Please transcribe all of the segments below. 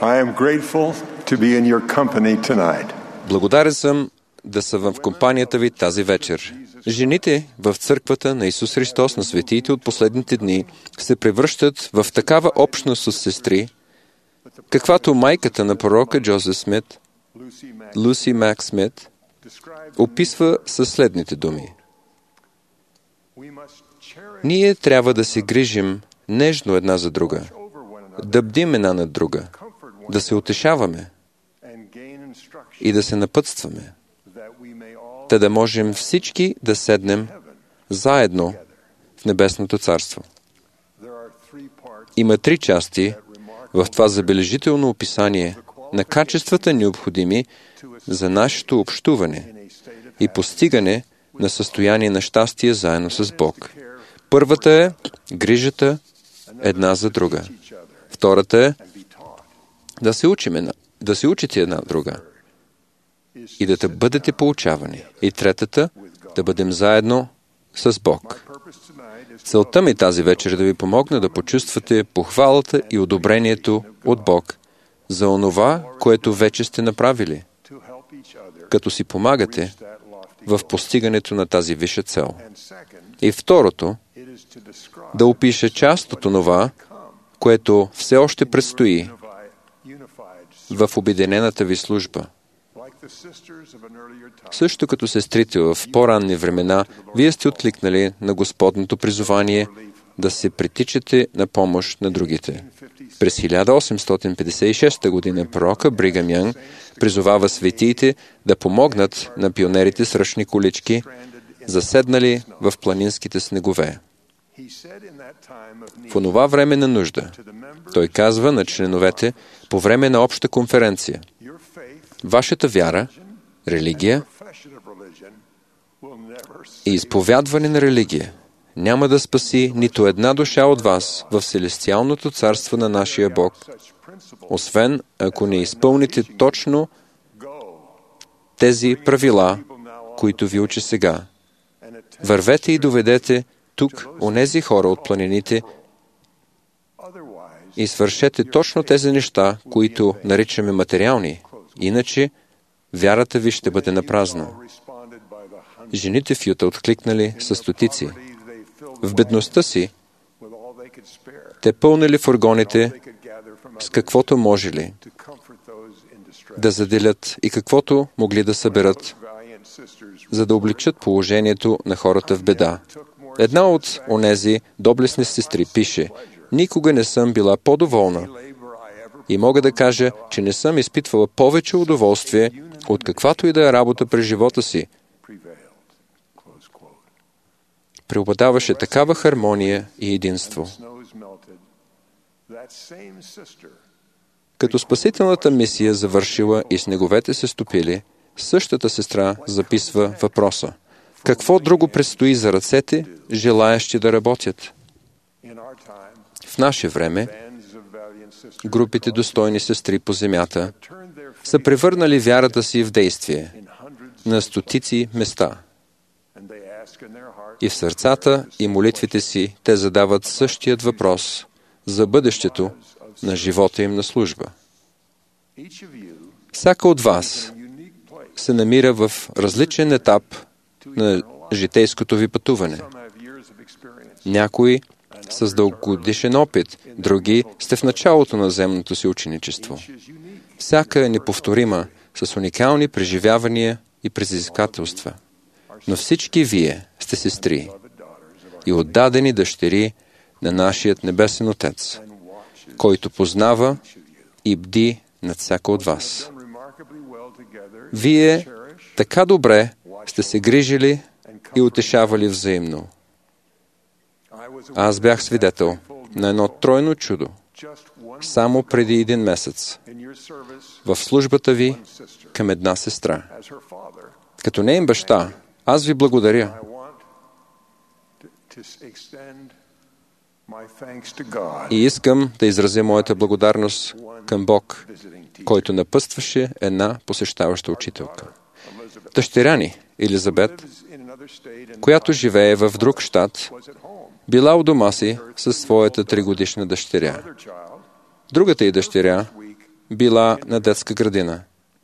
I am grateful to be in your company tonight. Благодарен съм да съм в компанията ви тази вечер. Жените в църквата на Исус Христос на светиите от последните дни се превръщат в такава общност с сестри, каквато майката на пророка Джозеф Смит, Луси Мак Смит, описва със следните думи. Ние трябва да се грижим нежно една за друга, да бдим една над друга, да се утешаваме и да се напътстваме, та да можем всички да седнем заедно в Небесното царство. Има 3 части в това забележително описание на качествата необходими за нашето общуване и постигане на състояние на щастие заедно с Бог. Първата е грижата една за друга. Втората е да се учите една друга и да бъдете поучавани. И третата да бъдем заедно с Бог. Целта ми тази вечер е да ви помогна да почувствате похвалата и одобрението от Бог за онова, което вече сте направили, като си помагате в постигането на тази висша цел. И второто, да опиша част от онова, което все още предстои в обединената ви служба. Също като сестрите в по-ранни времена, вие сте откликнали на Господното призование да се притичате на помощ на другите. През 1856 година пророка Бригам Янг призовава светиите да помогнат на пионерите с ръчни колички, заседнали в планинските снегове. В онова време на нужда, той казва на членовете по време на обща конференция: вашата вяра, религия и изповядване на религия няма да спаси нито една душа от вас в селестиалното царство на нашия Бог, освен ако не изпълните точно тези правила, които ви учи сега. Вървете и доведете тук онези хора от планините и свършете точно тези неща, които наричаме материални. Иначе вярата ви ще бъде напразна. Жените в Юта откликнали със стотици. В бедността си те пълнили фургоните с каквото можели да заделят и каквото могли да съберат, за да облегчат положението на хората в беда. Една от онези доблестни сестри пише: никога не съм била по-доволна и мога да кажа, че не съм изпитвала повече удоволствие от каквато и да е работа през живота си. Преобладаваше такава хармония и единство. Като спасителната мисия завършила и снеговете се стопили, същата сестра записва въпроса: какво друго предстои за ръцете, желаящи да работят? В наше време групите достойни сестри по земята са превърнали вярата си в действие на стотици места. И в сърцата и молитвите си те задават същият въпрос за бъдещето на живота им на служба. Всяка от вас се намира в различен етап на житейското ви пътуване. Някои с дългогодишен опит, други сте в началото на земното си ученичество. Всяка е неповторима, с уникални преживявания и предизвикателства. Но всички вие сте сестри и отдадени дъщери на нашият Небесен Отец, който познава и бди над всяка от вас. Вие така добре сте се грижили и утешавали взаимно. Аз бях свидетел на едно тройно чудо само преди 1 месец в службата ви към една сестра. Като неин баща, аз ви благодаря. И искам да изразя моята благодарност към Бог, който напътстваше една посещаваща учителка. Дъщеря ни, Елизабет, която живее в друг щат, била у дома си със своята 3-годишна дъщеря. Другата й дъщеря била на детска градина.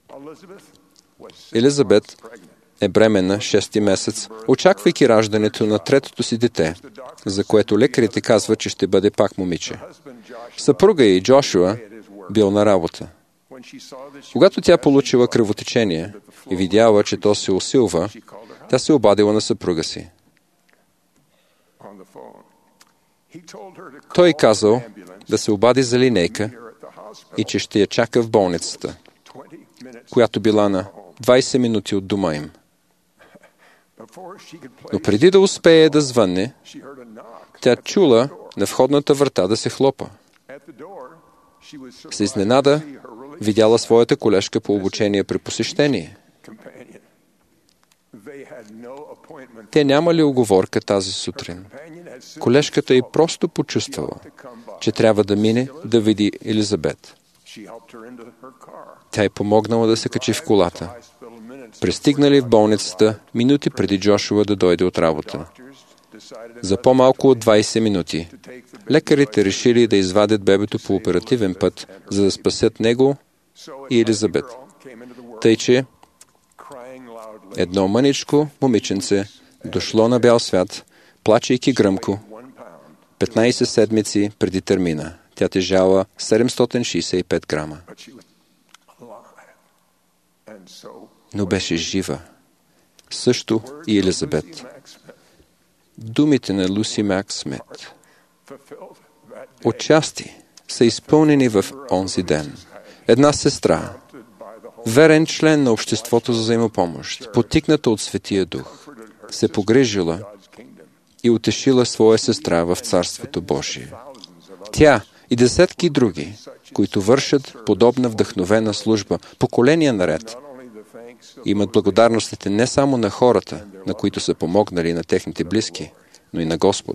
Елизабет е бременна 6-ти месец, очаквайки раждането на третото си дете, за което лекарите казват, че ще бъде пак момиче. Съпруга й, Джошуа, бил на работа. Когато тя получила кръвотечение и видяла, че то се усилва, тя се обадила на съпруга си. Той казал да се обади за линейка и че ще я чака в болницата, която била на 20 минути от дома им. Но преди да успее да звънне, тя чула на входната врата да се хлопа. С изненада видяла своята колежка по обучение при посещение. Те нямали уговорка тази сутрин. Колежката й просто почувствала, че трябва да мине да види Елизабет. Тя й помогнала да се качи в колата. Пристигнали в болницата минути преди Джошуа да дойде от работа. За по-малко от 20 минути лекарите решили да извадят бебето по оперативен път, за да спасят него и Елизабет. Тъй, че едно мъничко момиченце дошло на бял свят, плачейки гръмко, 15 седмици преди термина. Тя тежала 765 грама. Но беше жива. Също и Елизабет. Думите на Луси Мак Смит отчасти са изпълнени в онзи ден. Една сестра, верен член на обществото за взаимопомощ, потикната от Светия Дух, се погрижила и утешила своя сестра в Царството Божие. Тя и десетки други, които вършат подобна вдъхновена служба, поколения наред, имат благодарностите не само на хората, на които са помогнали, на техните близки, но и на Господ.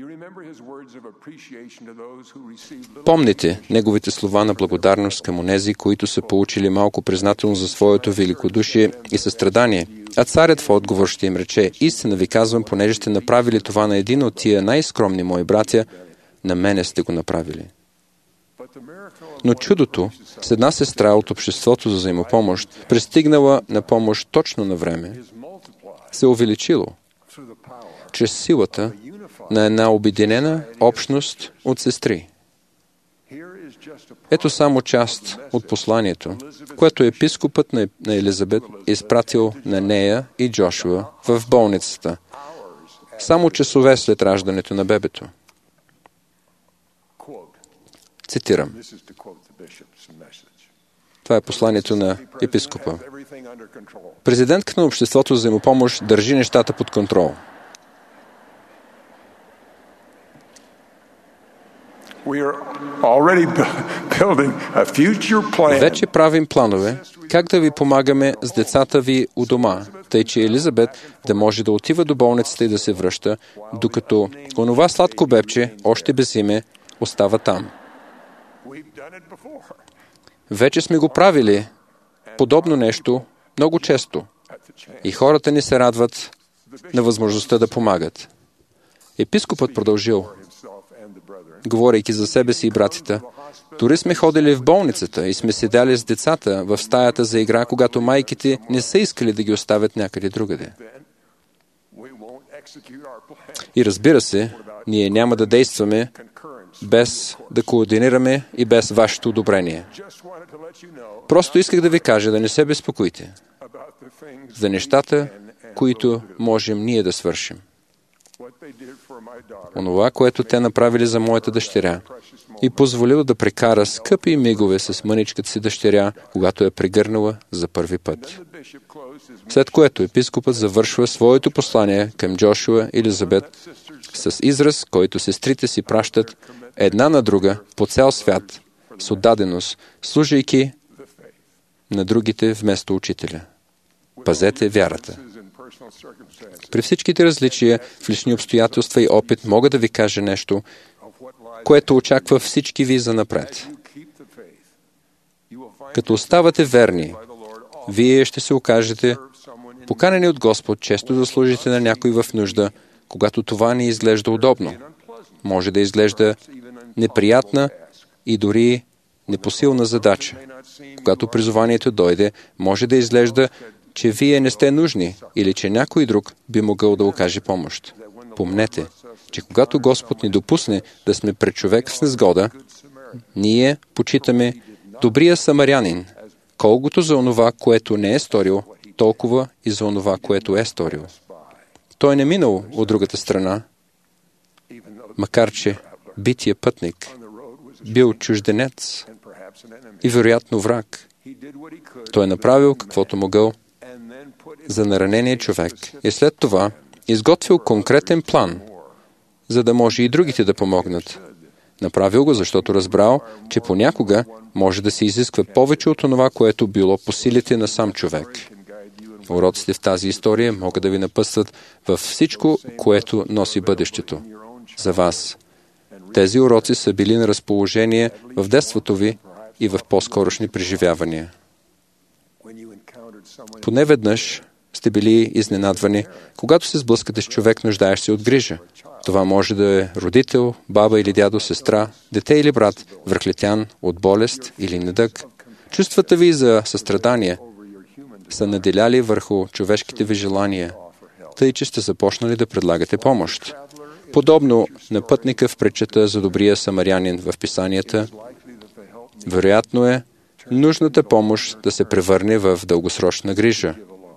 Помните неговите слова на благодарност към онези, които са получили малко признателно за своето великодушие и състрадание. А царят в отговор ще им рече: истина ви казвам, понеже сте направили това на един от тия най-скромни мои братя, на мене сте го направили. Но чудото с една сестра от обществото за взаимопомощ, пристигнала на помощ точно на време, се увеличило чрез силата на една обединена общност от сестри. Ето само част от посланието, което епископът на Елизабет изпратил на нея и Джошуа в болницата, само часове след раждането на бебето. Цитирам. Това е посланието на епископа. Президентката на обществото за взаимопомощ държи нещата под контрол. Вече правим планове как да ви помагаме с децата ви у дома, тъй че Елизабет да може да отива до болницата и да се връща, докато онова сладко бебче, още без име, остава там. Вече сме го правили подобно нещо много често и хората ни се радват на възможността да помагат. Епископът продължил, говорейки за себе си и братята: дори сме ходили в болницата и сме седяли с децата в стаята за игра, когато майките не са искали да ги оставят някъде другаде. И разбира се, ние няма да действаме без да координираме и без вашето одобрение. Просто исках да ви кажа да не се безпокоите за нещата, които можем ние да свършим. Онова, което те направили за моята дъщеря, и позволил да прекара скъпи мигове с мъничката си дъщеря, когато я прегърнала за първи път. След което епископът завършва своето послание към Джошуа и Елизабет с израз, който сестрите си пращат една на друга по цял свят с отдаденост, служейки на другите вместо учителя. Пазете вярата. При всичките различия в лични обстоятелства и опит мога да ви кажа нещо, което очаква всички ви занапред. Като оставате верни, вие ще се окажете поканени от Господ често да служите на някой в нужда, когато това не изглежда удобно. Може да изглежда неприятна и дори непосилна задача. Когато призованието дойде, може да изглежда, че вие не сте нужни или че някой друг би могъл да окаже помощ. Помнете, че когато Господ ни допусне да сме пред човек с незгода, ние почитаме добрия самарянин, колкото за онова, което не е сторил, толкова и за онова, което е сторил. Той не минал от другата страна, макар че бития пътник бил чужденец и вероятно враг. Той е направил каквото могъл за наранения човек и след това изготвил конкретен план, за да може и другите да помогнат. Направил го, защото разбрал, че понякога може да се изисква повече от това, което било по силите на сам човек. Уроците в тази история могат да ви напъстват във всичко, което носи бъдещето. За вас. Тези уроци са били на разположение в детството ви и в по-скорошни преживявания. Поне веднъж сте били изненадвани, когато се сблъскате с човек, нуждаещ се от грижа. Това може да е родител, баба или дядо, сестра, дете или брат, връхлетян от болест или недъг. Чувствата ви за състрадание са наделяли върху човешките ви желания, тъй че сте започнали да предлагате помощ. Подобно на пътника в притчата за добрия самарянин в писанията, вероятно е нужната помощ да се превърне в дългосрочна грижа.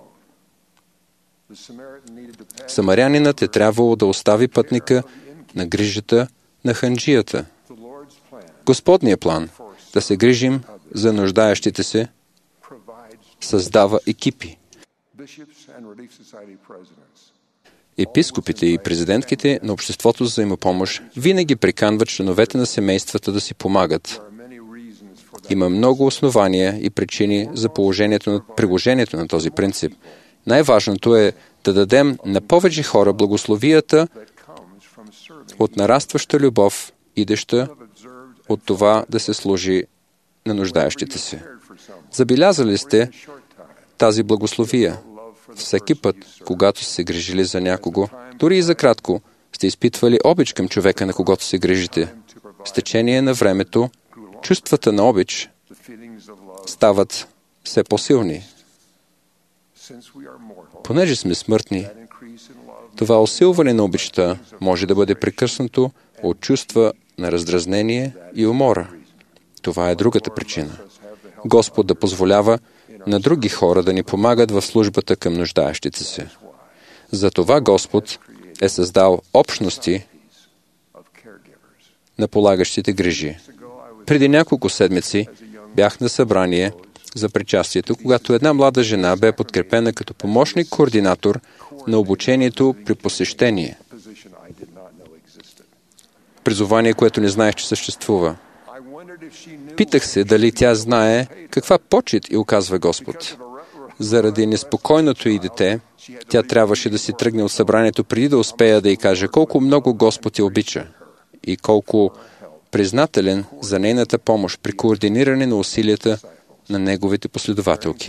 Самарянинът е трябвало да остави пътника на грижата на ханджията. Господният план да се грижим за нуждаещите се създава екипи. Епископите и президентките на обществото за взаимопомощ винаги приканват членовете на семействата да си помагат. Има много основания и причини за приложението на този принцип. Най-важното е да дадем на повече хора благословията от нарастваща любов, идеща от това да се служи на нуждаещите се. Забелязали сте тази благословия? Всеки път, когато сте се грижили за някого, дори и за кратко, сте изпитвали обич към човека, на когото се грижите. С течение на времето, чувствата на обич стават все по-силни. Понеже сме смъртни, това усилване на обичта може да бъде прекъснато от чувства на раздразнение и умора. Това е другата причина. Господ да позволява на други хора да ни помагат в службата към нуждаещите се. Затова Господ е създал общности на полагащите грижи. Преди няколко седмици бях на събрание за причастието, когато една млада жена бе подкрепена като помощник-координатор на обучението при посещение. Призование, което не знаех, че съществува. Питах се дали тя знае каква почит й оказва Господ. Заради неспокойното й дете, тя трябваше да си тръгне от събранието преди да успея да й каже колко много Господ я обича и колко признателен за нейната помощ при координиране на усилията на неговите последователки.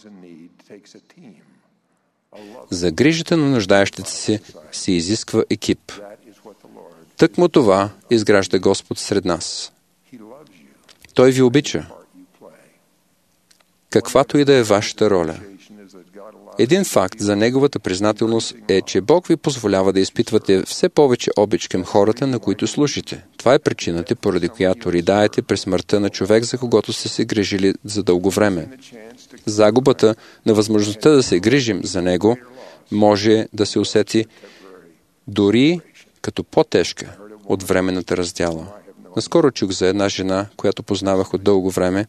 За грижата на нуждаещите се изисква екип. Тъкмо това изгражда Господ сред нас. Той ви обича. Каквато и да е вашата роля. Един факт за неговата признателност е, че Бог ви позволява да изпитвате все повече обич към хората, на които служите. Това е причината, поради която ридаете през смъртта на човек, за когото сте се грижили за дълго време. Загубата на възможността да се грижим за него може да се усети дори като по-тежка от временната раздяла. Наскоро чух за една жена, която познавах от дълго време,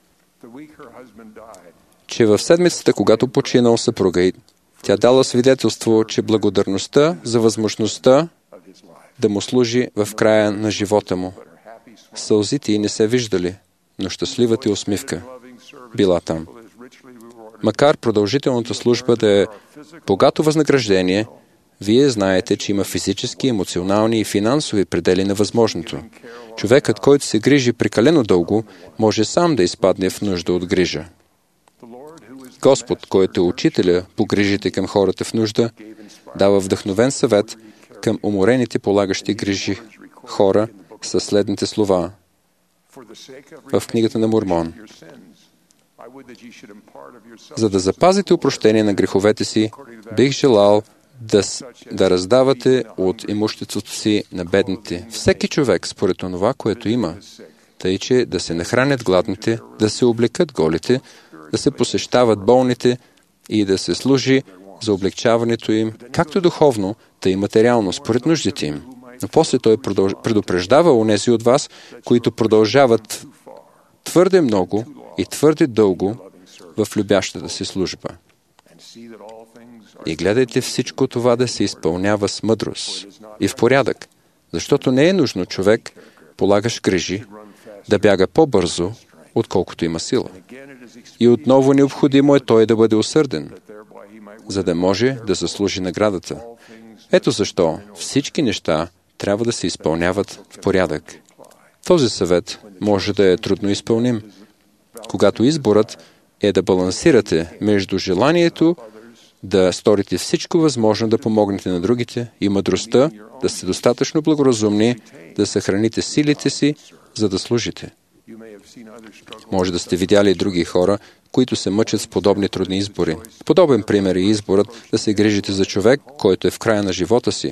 че в седмицата, когато починал съпруга й, тя дала свидетелство, че благодарността за възможността да му служи в края на живота му. Сълзите й не се виждали, но щастливата усмивка била там. Макар продължителната служба да е богато възнаграждение, вие знаете, че има физически, емоционални и финансови предели на възможното. Човекът, който се грижи прекалено дълго, може сам да изпадне в нужда от грижа. Господ, който е учителя по грижите към хората в нужда, дава вдъхновен съвет към уморените полагащи грижи хора със следните слова. в книгата на Мормон. За да запазите опрощение на греховете си, бих желал да раздавате от имуществото си на бедните. Всеки човек според това, което има, тъй че да се нахранят гладните, да се облекат голите, да се посещават болните и да се служи за облегчаването им, както духовно, тъй и материално, според нуждите им. Но после той предупреждава онези от вас, които продължават твърде много и твърде дълго в любящата си служба. И гледайте всичко това да се изпълнява с мъдрост и в порядък, защото не е нужно човек, полагаш грижи, да бяга по-бързо, отколкото има сила. И отново необходимо е той да бъде усърден, за да може да заслужи наградата. Ето защо всички неща трябва да се изпълняват в порядък. Този съвет може да е трудно изпълним, когато изборът е да балансирате между желанието да сторите всичко възможно да помогнете на другите и мъдростта да сте достатъчно благоразумни да съхраните силите си, за да служите. Може да сте видяли и други хора, които се мъчат с подобни трудни избори. Подобен пример е изборът да се грижите за човек, който е в края на живота си.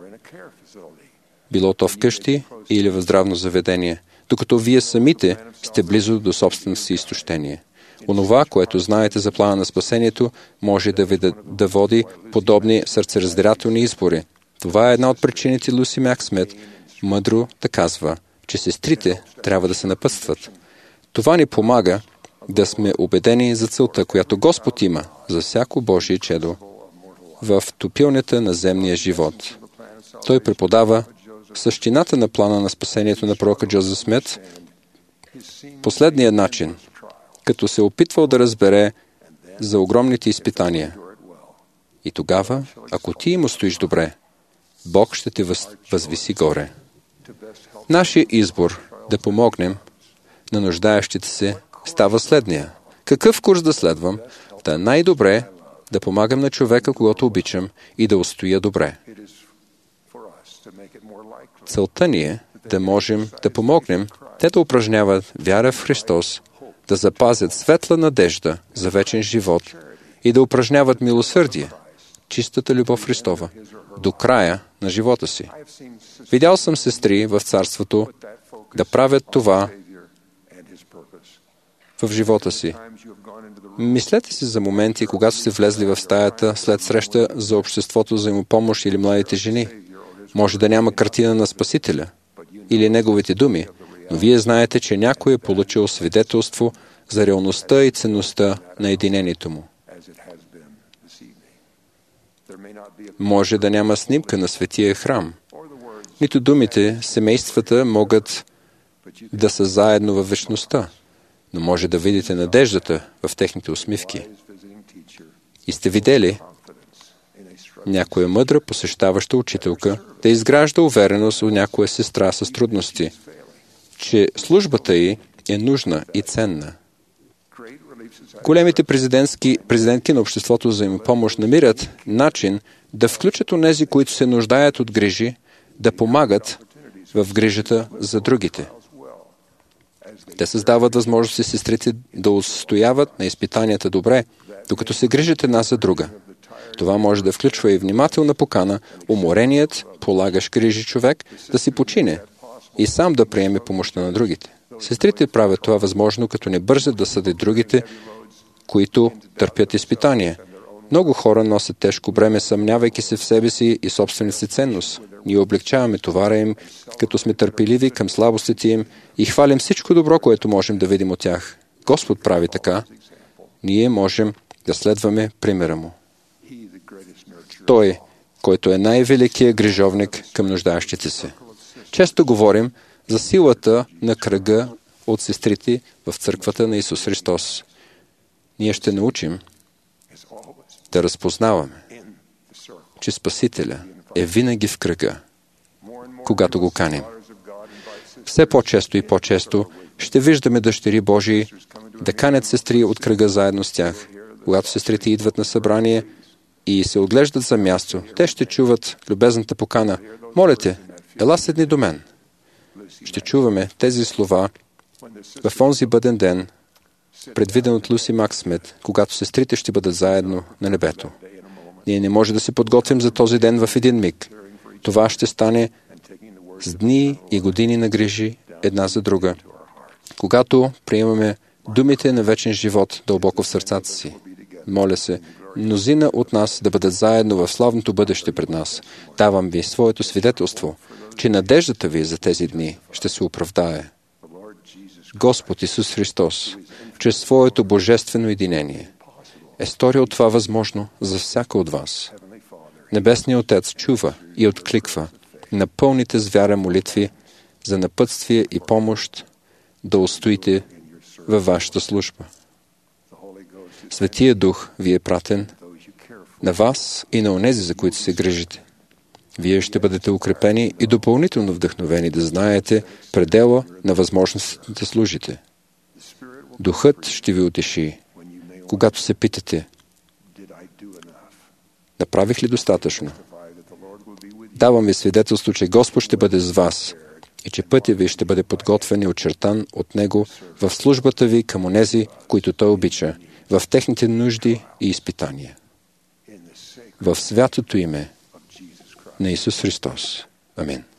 Било то вкъщи или в здравно заведение, докато вие самите сте близо до собственото си изтощение. Онова, което знаете за плана на спасението, може да води подобни сърцераздирателни избори. Това е една от причините Люси Максмет мъдро да казва, че сестрите трябва да се напътстват. Това ни помага да сме убедени за целта, която Господ има за всяко Божие чедо в топилнята на земния живот. Той преподава същината на плана на спасението на пророка Джозеф Смит последния начин, като се опитвал да разбере за огромните изпитания. И тогава, ако ти им устоиш добре, Бог ще те възвиси горе. Нашия избор да помогнем на нуждаещите се става следния. Какъв курс да следвам? Да е най-добре да помагам на човека, когато обичам, и да устоя добре. Целта ни е да можем да помогнем те да упражняват вяра в Христос, да запазят светла надежда за вечен живот и да упражняват милосърдие, чистата любов Христова, до края на живота си. Видял съм сестри в царството да правят това в живота си. Мислете си за моменти, когато сте влезли в стаята след среща за обществото за взаимопомощ или младите жени. Може да няма картина на Спасителя или неговите думи, но вие знаете, че някой е получил свидетелство за реалността и ценността на единението му. Може да няма снимка на светия храм, нито думите, семействата могат да са заедно във вечността, но може да видите надеждата в техните усмивки. И сте видели някоя мъдра посещаваща учителка да изгражда увереност у някоя сестра с трудности, че службата й е нужна и ценна. Големите президентки на обществото за взаимопомощ намират начин да включат онези, които се нуждаят от грижи, да помагат в грижата за другите. Те създават възможности сестрите да устояват на изпитанията добре, докато се грижат една за друга. Това може да включва и внимателна покана, умореният, полагаш грижи човек, да си почине и сам да приеме помощта на другите. Сестрите правят това възможно, като не бързат да съдят другите, които търпят изпитания. Много хора носят тежко бреме, съмнявайки се в себе си и собствената си ценност. Ние облегчаваме товара им, като сме търпеливи към слабостите им и хвалим всичко добро, което можем да видим от тях. Господ прави така. Ние можем да следваме примера му. Той, който е най-великият грижовник към нуждаещите се. Често говорим за силата на кръга от сестрите в църквата на Исус Христос. Ние ще научим да разпознаваме, че Спасителя е винаги в кръга, когато го каним. Все по-често и по-често ще виждаме дъщери Божии да канят сестри от кръга заедно с тях. Когато сестрите идват на събрание и се оглеждат за място, те ще чуват любезната покана. Моля те, ела седни до мен. Ще чуваме тези слова В онзи бъден ден, предвиден от Луси Максмет, когато сестрите ще бъдат заедно на небето. Ние не може да се подготвим за този ден в един миг. Това ще стане с дни и години на грижи една за друга, когато приемаме думите на вечен живот дълбоко в сърцата си. Моля се, мнозина от нас да бъдат заедно в славното бъдеще пред нас. Давам ви своето свидетелство, че надеждата ви за тези дни ще се оправдае. Господ Исус Христос, чрез своето божествено единение, е сторил това възможно за всяка от вас. Небесният Отец чува и откликва на пълните с вяра молитви за напътствие и помощ да устоите във вашата служба. Светия Дух ви е пратен на вас и на онези, за които се грижите. Вие ще бъдете укрепени и допълнително вдъхновени да знаете предела на възможностите да служите. Духът ще ви утеши, когато се питате: направих ли достатъчно? Давам ви свидетелство, че Господ ще бъде с вас и че пътя ви ще бъде подготвен и очертан от Него в службата ви към онези, които Той обича, в техните нужди и изпитания. В святото име на Исус Христос. Амин.